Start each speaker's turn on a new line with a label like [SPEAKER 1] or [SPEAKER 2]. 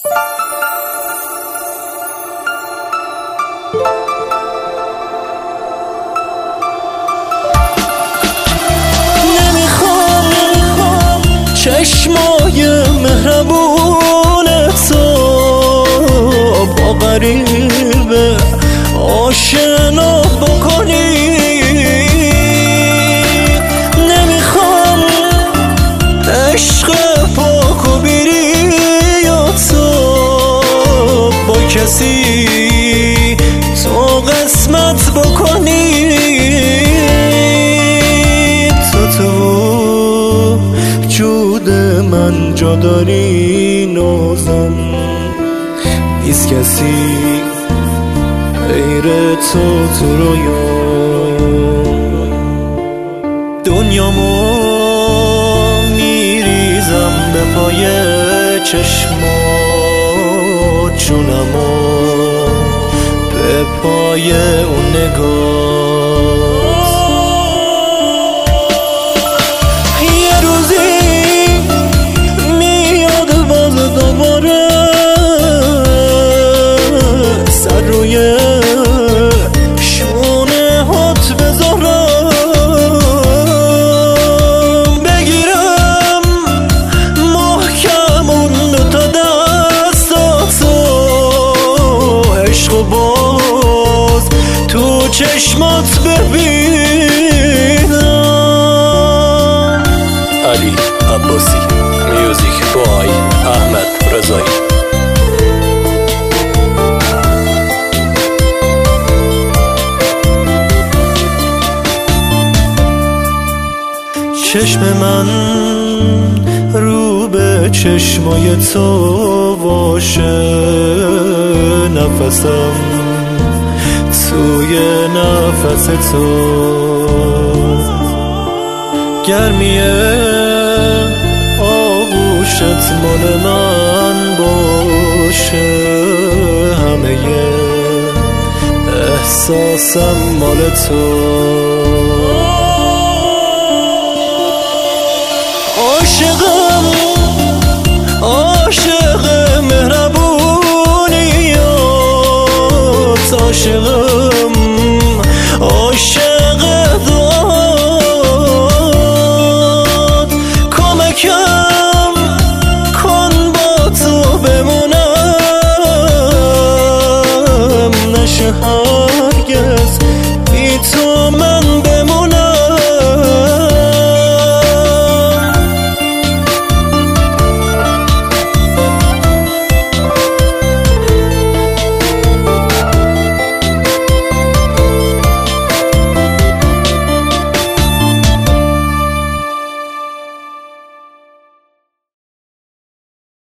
[SPEAKER 1] نمیخوام چشمای مهربون تو با غریبه آشنا بکنی. نمیخوام عشق پاک و بیریا تو با کسی تو قسمت بکنی. تو وجود من جا داری نازم، نیست کسی غیر تو رویام. دنیامو میریزم به پای چشمات، جونمو به پای اون نگات. یه روزی میاد باز دوباره سر روی شونه هات بذارم، بگیرم محکم اون دوتا دستاتو، عشق و باز تو چشمات ببینم.
[SPEAKER 2] علی عباسی، میوزیک بای احمد رضایی.
[SPEAKER 1] چشم من رو به چشمای تو باشه، نفسم توی نفس تو، گرمی آغوشت مال من باشه، همه احساسم مال تو.